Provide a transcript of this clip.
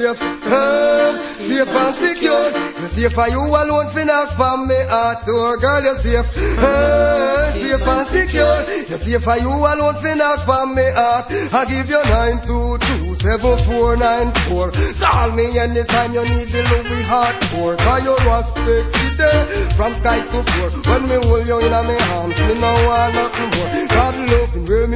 safe, safe and secure. You're safe for you alone, fi knock for me heart door. Girl, you're safe, safe and secure. You're safe for you alone, fi knock for me heart. I give you 922-7494. Call me anytime you need the love we heart for. Cause you respect today from sky to floor. When me hold you in my arms, me no want nothing more. God loving where me